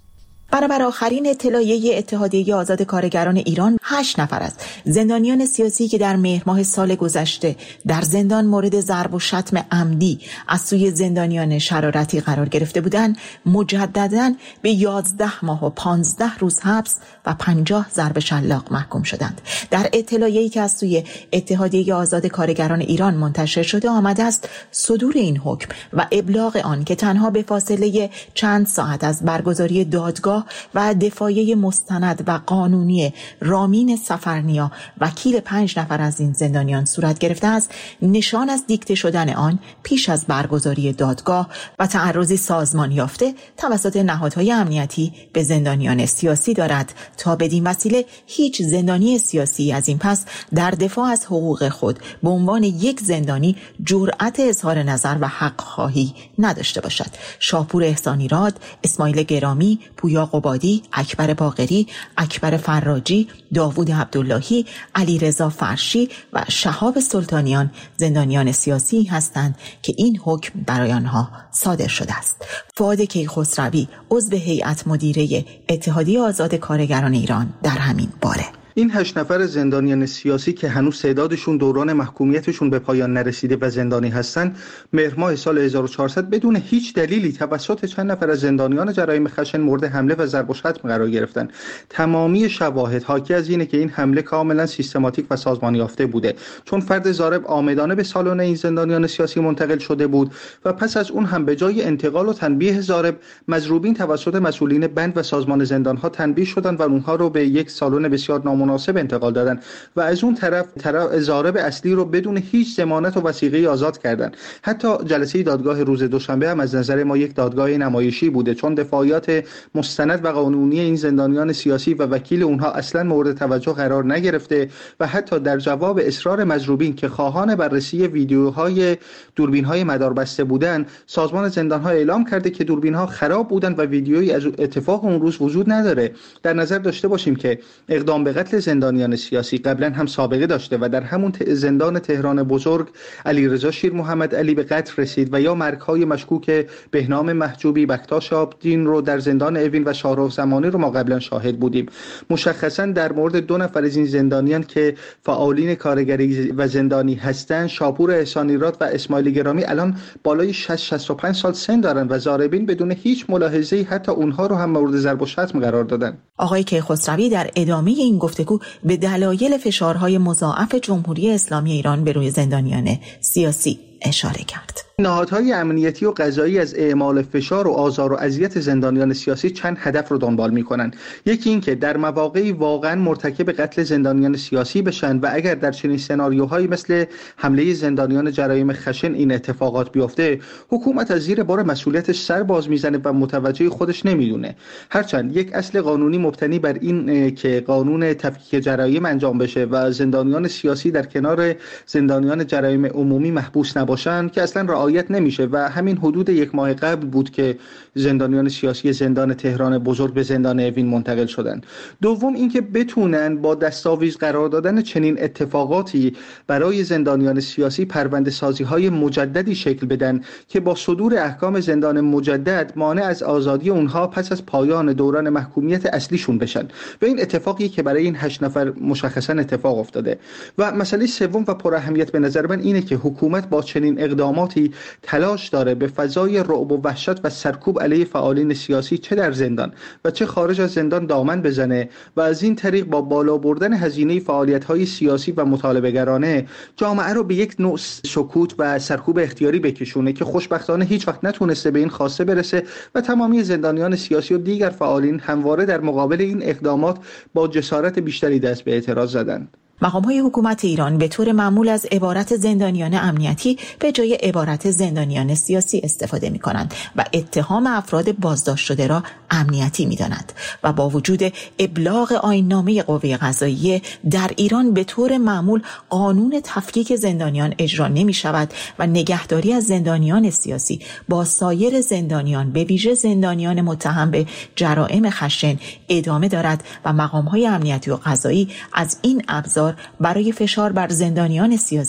برابر آخرین اطلاعیه اتحادیه آزاد کارگران ایران، هشت نفر از زندانیان سیاسی که در مهر ماه سال گذشته در زندان مورد ضرب و شتم عمدی از سوی زندانیان شرارتی قرار گرفته بودند، مجدداً به یازده ماه و پانزده روز حبس و پنجاه ضرب شلاق محکوم شدند. در اطلاعیه‌ای که از سوی اتحادیه آزاد کارگران ایران منتشر شده آمده است صدور این حکم و ابلاغ آن که تنها به فاصله چند ساعت از برگزاری دادگاه و دفاعیه مستند و قانونی رامین سفرنیا، وکیل پنج نفر از این زندانیان، صورت گرفته است، نشان از دیکته شدن آن پیش از برگزاری دادگاه و تعرضی سازمان یافته توسط نهادهای امنیتی به زندانیان سیاسی دارد تا بدین وسیله هیچ زندانی سیاسی از این پس در دفاع از حقوق خود به عنوان یک زندانی جرأت اظهار نظر و حق خواهی نداشته باشد. شاپور احسانیراد، اسماعیل گرامی، پویا قبادی، اکبر باقری، اکبر فراجی، داوود عبداللهی، علیرضا فرشی و شهاب سلطانیان زندانیان سیاسی هستند که این حکم برای آنها صادر شده است. فؤاد کیخسروی، عضو هیئت مدیره اتحادیه آزاد کارگران ایران، در همین باره: این هشت نفر زندانیان سیاسی که هنوز تعدادشون دوران محکومیتشون به پایان نرسیده و زندانی هستند، مهر ماه سال هزار و چهارصد بدون هیچ دلیلی توسط چند نفر از زندانیان جرایم خشن مورد حمله و ضرب و شتم قرار گرفتن. تمامی شواهد حاکی از اینه که این حمله کاملا سیستماتیک و سازمان یافته بوده، چون فرد ضارب آمدانه به سالن این زندانیان سیاسی منتقل شده بود و پس از اون هم به جای انتقال و تنبیه ضارب، مضروبین توسط مسئولین بند و سازمان زندانها تنبیه شدند و اونها رو به یک سالن بسیار نامناسب مناسب انتقال دادن و از اون طرف طرف ضارب اصلی رو بدون هیچ ضمانت و وثیقه‌ای آزاد کردن. حتی جلسه دادگاه روز دوشنبه هم از نظر ما یک دادگاه نمایشی بوده، چون دفاعیات مستند و قانونی این زندانیان سیاسی و وکیل اونها اصلا مورد توجه قرار نگرفته و حتی در جواب اصرار مضروبین که خواهان بررسی ویدیوهای دوربین‌های مداربسته بودن، سازمان زندان‌ها اعلام کرده که دوربین‌ها خراب بودن و ویدیویی از اتفاق اون روز وجود نداره. در نظر داشته باشیم که اقدام به قتل زندانیان سیاسی قبلا هم سابقه داشته و در همون زندان تهران بزرگ علیرضا شیر محمد علی به قتل رسید و یا مرگ‌های مشکوک بهنام محجوبی، بکتاش آبدین رو در زندان اوین و شاهرخ زمانی رو ما قبلا شاهد بودیم. مشخصا در مورد دو نفر از این زندانیان که فعالین کارگری و زندانی هستند، شاپور احسانیراد و اسماعیل گرامی، الان بالای شصت شصت و پنج سال سن دارن و ضاربین بدون هیچ ملاحظه‌ای حتی اونها رو هم مورد ضرب و شتم قرار دادن. آقای کیخسروی در ادامه این گفتگو به دلایل فشارهای مضاعف جمهوری اسلامی ایران به روی زندانیان سیاسی اشاره کرد. نهادهای امنیتی و قضایی از اعمال فشار و آزار و اذیت زندانیان سیاسی چند هدف رو دنبال می‌کنند. یکی این که در مواقعی واقعا مرتکب قتل زندانیان سیاسی بشن و اگر در چنین سناریوهایی مثل حمله زندانیان جرایم خشن این اتفاقات بیفته، حکومت از زیر بار مسئولیتش سر باز میزنه و متوجه خودش نمیدونه. هرچند یک اصل قانونی مبتنی بر این که قانون تفکیک جرایم انجام بشه و زندانیان سیاسی در کنار زندانیان جرایم عمومی محبوس نباشن که اصلا رعایت نمیشه و همین حدود یک ماه قبل بود که زندانیان سیاسی زندان تهران بزرگ به زندان اوین منتقل شدند. دوم اینکه بتونن با دستاویز قرار دادن چنین اتفاقاتی برای زندانیان سیاسی پرونده سازی های مجددی شکل بدن که با صدور احکام زندان مجدد مانع از آزادی اونها پس از پایان دوران محکومیت اصلیشون بشن و این اتفاقی که برای این هشت نفر مشخصا اتفاق افتاده. و مسئله سوم و پر اهمیت به نظر من اینه که حکومت با چنین اقداماتی تلاش داره به فضای رعب و وحشت و سرکوب علیه فعالین سیاسی چه در زندان و چه خارج از زندان دامن بزنه و از این طریق با بالا بردن هزینه فعالیت‌های سیاسی و مطالبه‌گرانه جامعه رو به یک نوع سکوت و سرکوب اختیاری بکشونه که خوشبختانه هیچ وقت نتونسته به این خواسته برسه و تمامی زندانیان سیاسی و دیگر فعالین همواره در مقابل این اقدامات با جسارت بیشتری دست به اعتراض زدند. مقام‌های حکومت ایران به طور معمول از عبارت زندانیان امنیتی به جای عبارت زندانیان سیاسی استفاده می‌کنند و اتهام افراد بازداشت شده را امنیتی می‌دانند و با وجود ابلاغ آیین‌نامه قوه قضاییه در ایران به طور معمول قانون تفکیک زندانیان اجرا نمی‌شود و نگهداری از زندانیان سیاسی با سایر زندانیان به ویژه زندانیان متهم به جرائم خشن ادامه دارد و مقام‌های امنیتی و قضایی از این ابزار برای فشار بر زندانیان سیاسی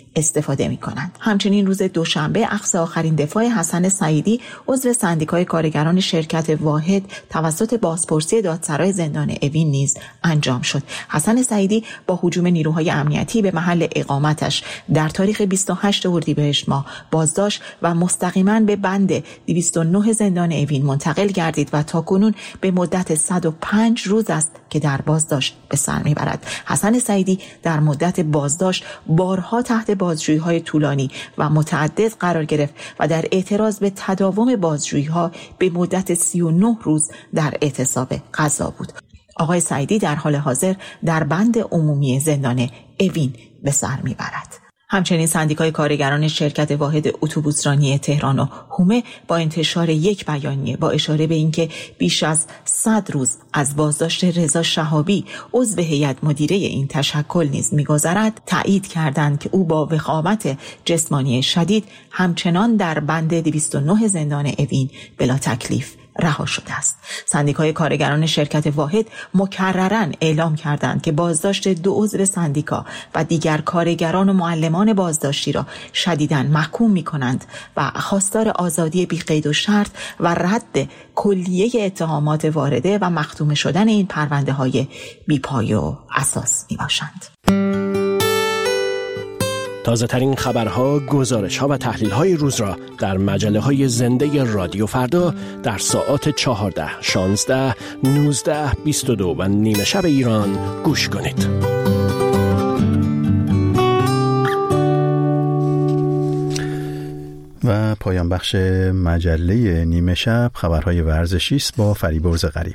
استفاده می کنند. همچنین روز دوشنبه اخذ آخرین دفاع حسن سعیدی عضو سندیکای کارگران شرکت واحد توسط بازپرسی دادسرای زندان اوین نیز انجام شد. حسن سعیدی با هجوم نیروهای امنیتی به محل اقامتش در تاریخ بیست و هشتم اردیبهشت ماه بازداشت و مستقیما به بند دویست و نه زندان اوین منتقل گردید و تاکنون به مدت صد و پنج روز است که در بازداشت به سر میبرد. حسن سعیدی در مدت بازداشت بارها تحت بازجویی‌های طولانی و متعدد قرار گرفت و در اعتراض به تداوم بازجویی‌ها به مدت سی و نه روز در اعتصاب قضا بود. آقای سعیدی در حال حاضر در بند عمومی زندان اوین به سر میبرد. همچنین سندیکای کارگران شرکت واحد اتوبوسرانی تهران و حومه با انتشار یک بیانیه با اشاره به اینکه بیش از صد روز از بازداشت رضا شهابی عضو هیئت مدیره این تشکل نیز می‌گذرد، تایید کردند که او با وخامت جسمانی شدید همچنان در بند دویست و نه زندان اوین بلا تکلیف رها شده است. سندیکای کارگران شرکت واحد مکرراً اعلام کردند که بازداشت دو عضو سندیکا و دیگر کارگران و معلمان بازداشتی را شدیداً محکوم می‌کنند و خواستار آزادی بی قید و شرط و رد کلیه اتهامات وارده و مختوم شدن این پرونده‌های بی‌پایه و اساس میباشند. تازه ترین خبرها، گزارش‌ها و تحلیل‌های روز را در مجله‌های زنده رادیو فردا در ساعات چهارده، شانزده، نوزده، بیست و دو و نیمه شب ایران گوش کنید. و پایان بخش مجله نیمه شب خبرهای ورزشی است با فریبرز غریب.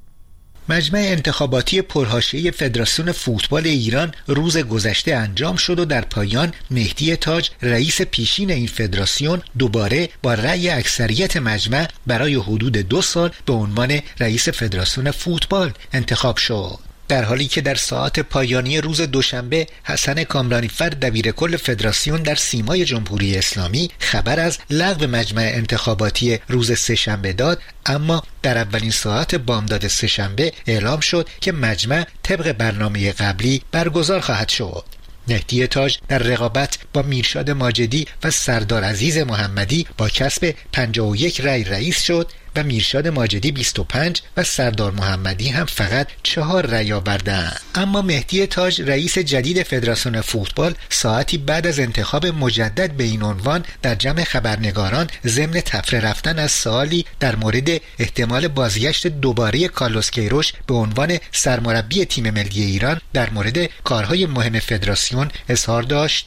مجمع انتخاباتی پرحاشیه فدراسیون فوتبال ایران روز گذشته انجام شد و در پایان مهدی تاج رئیس پیشین این فدراسیون دوباره با رأی اکثریت مجمع برای حدود دو سال به عنوان رئیس فدراسیون فوتبال انتخاب شد. در حالی که در ساعات پایانی روز دوشنبه حسن کامرانیفر دبیر کل فدراسیون در سیمای جمهوری اسلامی خبر از لغو مجمع انتخاباتی روز سه‌شنبه داد، اما در اولین ساعت بامداد سه‌شنبه اعلام شد که مجمع طبق برنامه قبلی برگزار خواهد شد. مهدی تاج در رقابت با میرشاد ماجدی و سردار عزیز محمدی با کسب پنجاه و یک رأی رئیس شد و میرشاد ماجدی بیست و پنج و سردار محمدی هم فقط چهار رأی آوردند. اما مهدی تاج رئیس جدید فدراسیون فوتبال ساعتی بعد از انتخاب مجدد به این عنوان در جمع خبرنگاران ضمن طفره رفتن از سوالی در مورد احتمال بازگشت دوباره کارلوس کیروش به عنوان سرمربی تیم ملی ایران در مورد کارهای مهم فدراسیون اظهار داشت.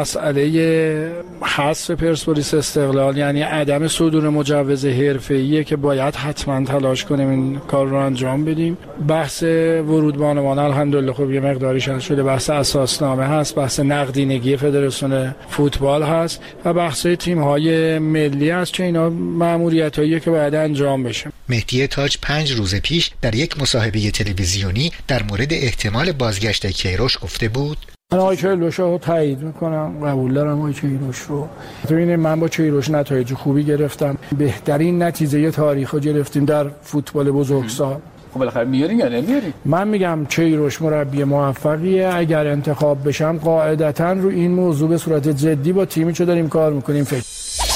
مسئله حذف پرسپولیس استقلال یعنی عدم صدور مجوز حرفه‌ایه که باید حتما تلاش کنیم این کار رو انجام بدیم. بحث ورود بانوان الحمدلله خب یه مقداریش حل شده، بحث اساسنامه هست، بحث نقدینگی فدراسیون فوتبال هست و بحث تیم‌های ملی هست که اینا مأموریتاییه که باید انجام بشه. مهدی تاج پنج روز پیش در یک مصاحبه تلویزیونی در مورد احتمال بازگشت کیروش گفته بود: من آقای کیروش رو تایید میکنم، قبول دارم آقای کیروش رو. ببینید من با کیروش نتایج خوبی گرفتم، بهترین نتیجه تاریخ رو گرفتیم در فوتبال بزرگسال. خب بالاخره میارین یا نمیارین؟ من میگم کیروش مربی موفقیه، اگر انتخاب بشم قاعدتاً رو این موضوع به صورت جدی با تیمی که داریم کار میکنیم فکر.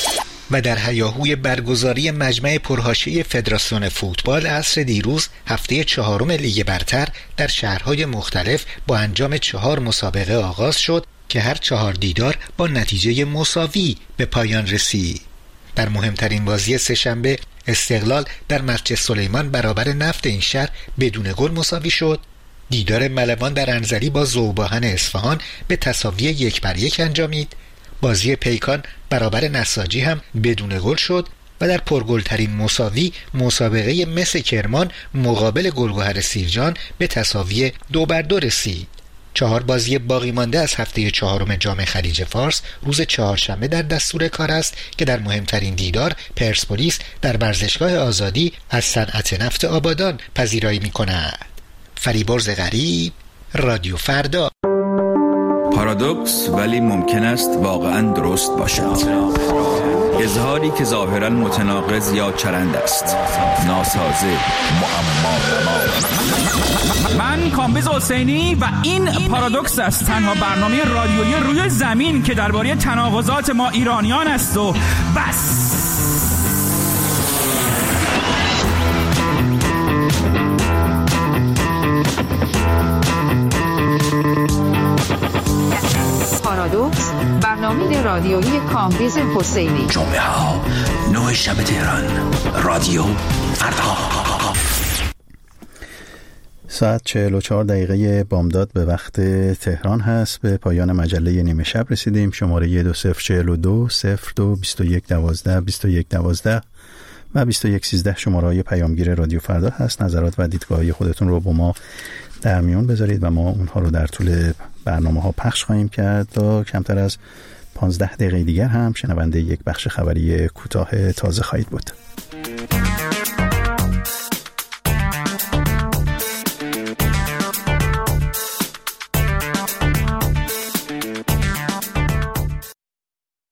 و در هیاهوی برگزاری مجمع پرحاشیه فدراسیون فوتبال عصر دیروز هفته چهارم لیگ برتر در شهرهای مختلف با انجام چهار مسابقه آغاز شد که هر چهار دیدار با نتیجه مساوی به پایان رسید. در مهمترین بازی سه‌شنبه استقلال در مسجد سلیمان برابر نفت این شهر بدون گل مساوی شد. دیدار ملوان در انزلی با ذوباهن اصفهان به تساوی یک بر یک انجامید. بازی پیکان برابر نساجی هم بدون گل شد و در پرگلترین مساوی مسابقه مس کرمان مقابل گلگهر سیرجان به تساوی دو بر دو رسید. چهار بازی باقی مانده از هفته چهارم جام خلیج فارس روز چهارشنبه در دستور کار است که در مهمترین دیدار پرسپولیس در ورزشگاه آزادی از صنعت نفت آبادان پذیرایی می‌کند. فریبرز غریب، رادیو فردا. پارادوکس ولی ممکن است واقعا درست باشد. اظهاری که ظاهرا متناقض یا چرند است. ناسازه، معما. من کامبیز حسینی و این پارادوکس است، تنها برنامه رادیویی روی زمین که درباره تناقضات ما ایرانیان است و بس. پارادوکس، برنامه رادیویی کامبیز حسینی. جمعه ها نه شب تهران، رادیو فردا. ساعت چهل و چهار دقیقه بامداد به وقت تهران هست. به پایان مجله نیمه شب رسیدیم. شماره دو صفر چهل و دو صفر دو بیست و یک دوازده بیست و یک دوازده و بیست و یک سیزده شماره های پیامگیر رادیو فردا هست. نظرات و دیدگاه‌های خودتون رو با ما در میون بذارید و ما اونها رو در طول برنامه ها پخش خواهیم کرد. تا کمتر از پانزده دقیقه دیگر هم شنونده یک بخش خبری کوتاه تازه خواهید بود.